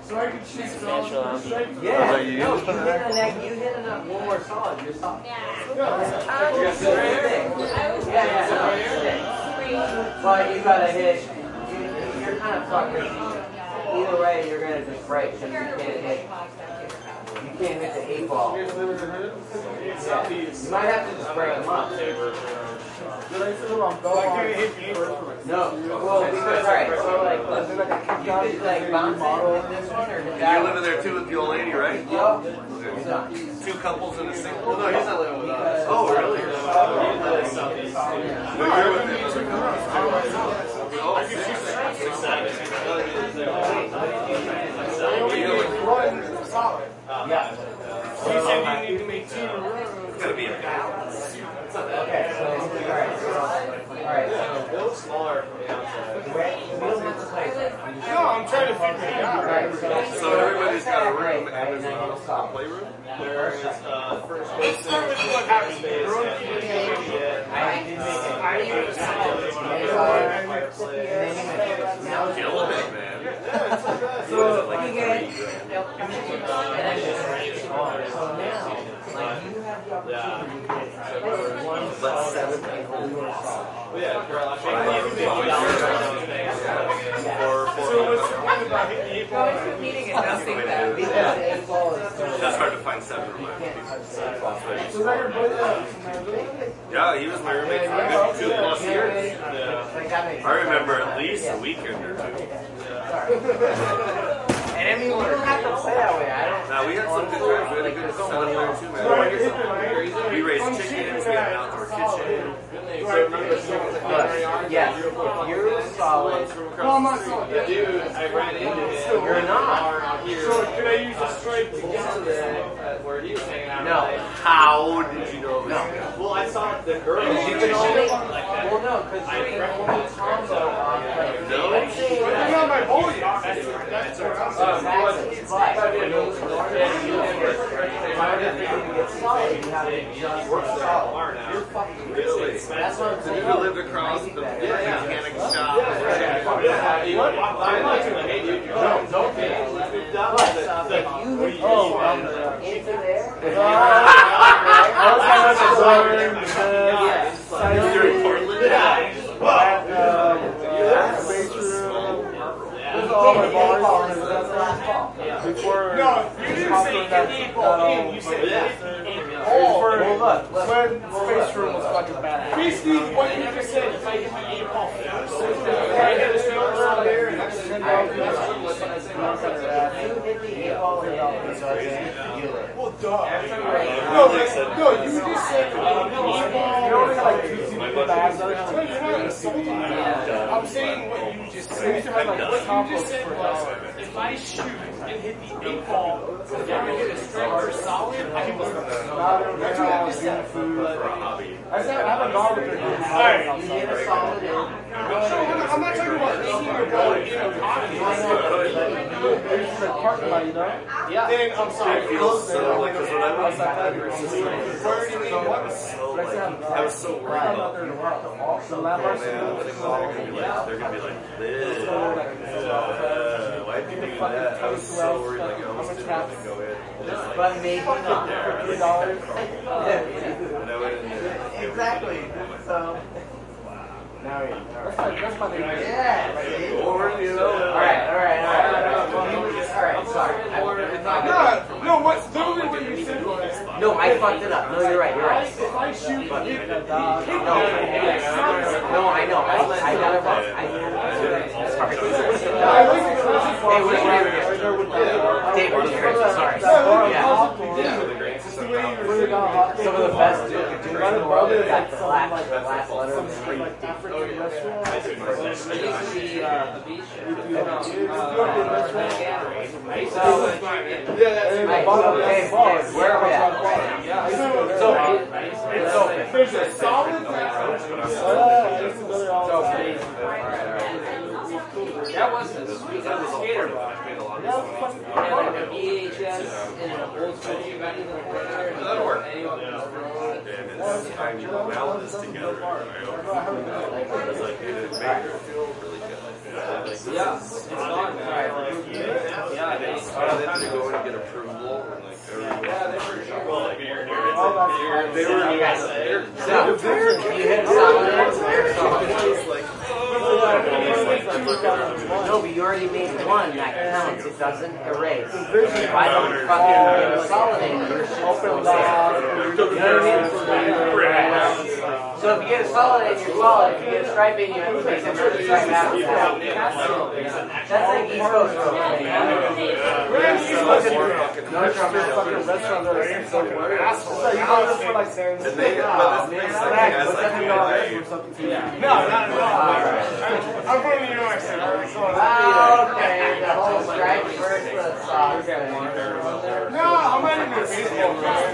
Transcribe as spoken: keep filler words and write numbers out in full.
Substantial amount. Yeah. No, you hit the neck. You hit it up one more solid. You're solid. Yeah. Yeah, yeah. But you gotta hit. You, you're kind of fucked. Either way, you're gonna just break because you can't hit. You can't hit the eight ball. Yeah. You might have to just break them up. No, well, because, alright, so like, look, you could like bounce it in this one or hit that. You're living there too with the old lady, right? Yep. Two couples in a single. Well, no, he's not living with us. Oh, really? No, you're with him. Oh, yeah. So you said you need to make two in a row. It's gotta be a balance. Okay, so, alright, so, alright, so, Bill's smaller from the outside. we don't have to play. No, I'm trying to figure it out. Alright, so, So everybody's got a room and there's a playroom? There is uh, first Let's start with what happened. space and I did make it. I did a solid. Killing it, man. So, you get, so now, like, you have the opportunity to get one, But seven people. Well, yeah, girl, I think So what's the point about hitting the eight ball? Competing and nothing that. because the eight ball is so. That's hard to find seven You rooms. can't touch the eight ball. Yeah, he was my roommate for a good two plus years. Like, that makes I remember at least a weekend or two. And I mean, we don't have to play that way. I don't. Now we had some good times. We had a good setup there too, man. We raised chickens. We had an outdoor kitchen. Yes, yes. If you're solid, No, I'm not solid. the dude I ran into him you're not. out here. So could I use a strike to get to this? Uh, where he was hanging out. No. Like, How did you know? No. well, I saw the girl. You She can only. like that. Well, no, because you can only combo off like. No. I'm not my bully. That's that's what I'm saying. Exactly. But in order for you to get solid, you have to just work solid. You're fucking Really? That's what I'm So saying. you lived across the mechanic shop. Yeah, he went, I'm like, hey, dude, you're don't, don't pay. But if you hit this one into there, You're in Portland? No, you didn't say hit the eight ball in. You said hit the eight ball. When Space Room was fucking bad. Basically, what you just said, if I hit the eight ball first, I hit the straight around there, and I just you hit the eight ball in, well, duh. No, like, no, you just said the eight ball. You're only like two feet back. No, you're not insulting me. I'm saying what you just said. What you just said was, if I shoot and hit the eight ball, if I hit a strike or solid, I can look at that. That's what I just said. I said, I have a dog with her. Alright. you hit a solid in. No, I'm not, I'm not talking about making your ball in a pocket. There's a parking lot, you know? Yeah. Then I'm sorry. It feels so like, because when I was back there, it was so like, I was so worried about The oh landmarks. man, they're gonna be like, they're gonna be like, this. Uh, why did you do that? I was so worried, like, I almost didn't want to go in. Just like, But maybe not. Three dollars. and I went in there. Exactly. So. Now you. That's my, that's my name. Yeah. Or, you know, Alright, alright, alright. Alright, sorry. No, no, what's literally what you said was, No, I fucked it up. No, you're right, you're right. if I shoot and hit the No, no, I know. I, I got it wrong. I Sorry. Hey, where's David? David, where's Chris? Sorry. Yeah. Some of the best dudes in the world is that flat, like the last letter of the street. Hey, where are we at? It's open. It's open. there's a solid That wasn't a sweet, that was a skater bar. Yeah, like a V H S and an old school T V back in the corner. That'll work. And you And it's time you meld this together. Right? It's like, it made her feel really good. Like, yeah, it's gone, man. Yeah, and then and then to go in and get approval and like everyone. Yeah, they were sure. Well, like, you're, you're, Oh, that's fine. They were You guys, they're so, you hit solid, you're solid. it's like No, but you already made one, that counts, it doesn't erase. If I don't fucking consolidate, your shit's still there. You know what I mean? So if you get a solid in, you're solid. If you get a stripe in, you have to make another stripe after that. That's like East Coast road. We're in East Coast road. No trouble. Fucking restaurants are like fucking assholes. So you go for like saying, and they but this place like has like or something to you. No, not at all. I'm from New York, so I'm so Oh, okay. The whole stripe versus the sauce. No, I'm not even a baseball fan.